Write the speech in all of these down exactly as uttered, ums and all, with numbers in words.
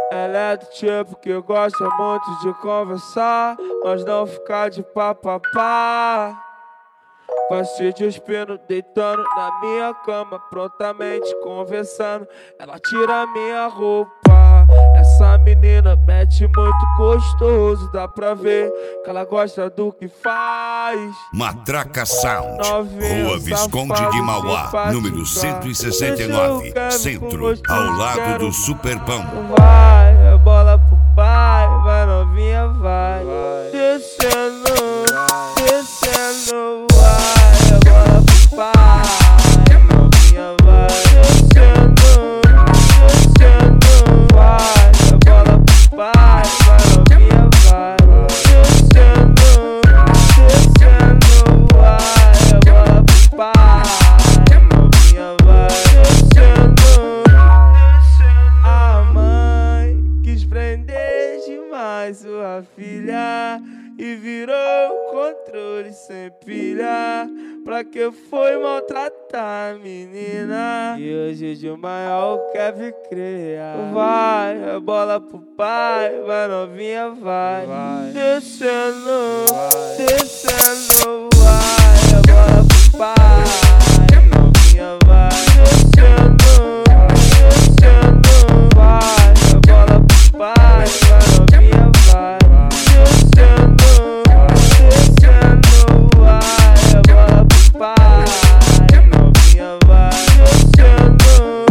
Ela é do tipo que gosta muito de conversar, mas não ficar de papapá. Vai se despindo, deitando na minha cama, prontamente conversando. Ela tira minha roupa. Essa menina mete muito gostoso, dá pra ver que ela gosta do que faz. Matraca Sound, Novinha, Rua Visconde safada, de Mauá, simpática. número cento e sessenta e Deixa eu nove, quero Centro, com gosto ao de lado quero. do Superpão. Vai, é bola pro pai, vai novinha, vai, vai. Descendo, descendo, vai, é bola pro pai, novinha, vai. Descendo, descendo, vai, é bola pro pai, vai novinha, vai. Descendo, descendo, vai, é bola pro pai, novinha, vai. Descendo. A mãe quis prender demais sua filha e virou controle sem pilha. Pra que foi maltratar a menina? E hoje de maior quer vir criar. Vai, é bola pro pai, vai novinha, vai, vai. Descendo, vai. Descendo, vai, é bola pro pai, novinha, vai. Descendo, descendo, vai, é bola pro pai, vai novinha, vai. Descendo, descendo, vai, é bola pro pai, novinha, vai. Descendo,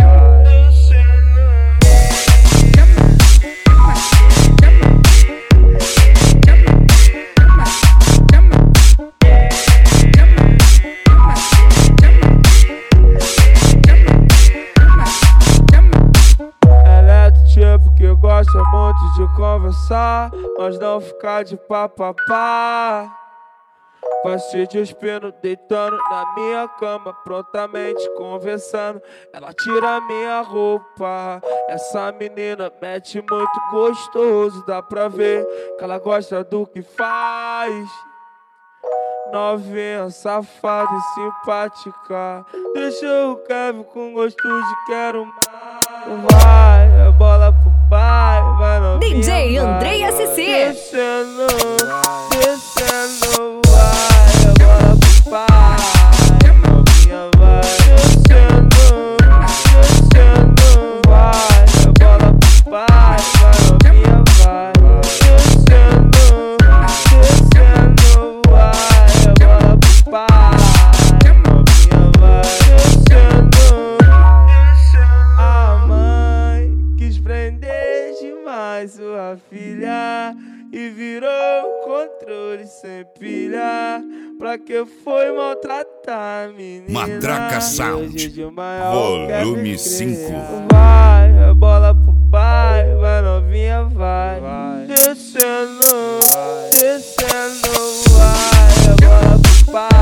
ela é do tipo que gosta muito de conversar, mas não ficar de papapá. Vai se despindo, deitando na minha cama, prontamente conversando. Ela tira minha roupa. Essa menina mete muito gostoso, dá pra ver que ela gosta do que faz. Novinha, safada e simpática. Deixa o Kevin com gosto de quero mais. Vai, é bola pro pai, vai novinha, D J vai. Andrei S C. Descendo, descendo, vai, é bola pro pai, novinha, vai. Descendo, descendo, vai, é bola pro pai, vai novinha, vai. Descendo, descendo, vai, é bola pro pai, novinha, vai. Descendo. A mãe quis prender demais sua filha e virou controle sem pilha. Pra que foi maltratar a menina? Matraca Sound, E hoje de maior quer volume vir cinco. criar. Vai, é bola pro pai, vai novinha, vai, vai. Descendo, descendo, vai, é bola pro pai.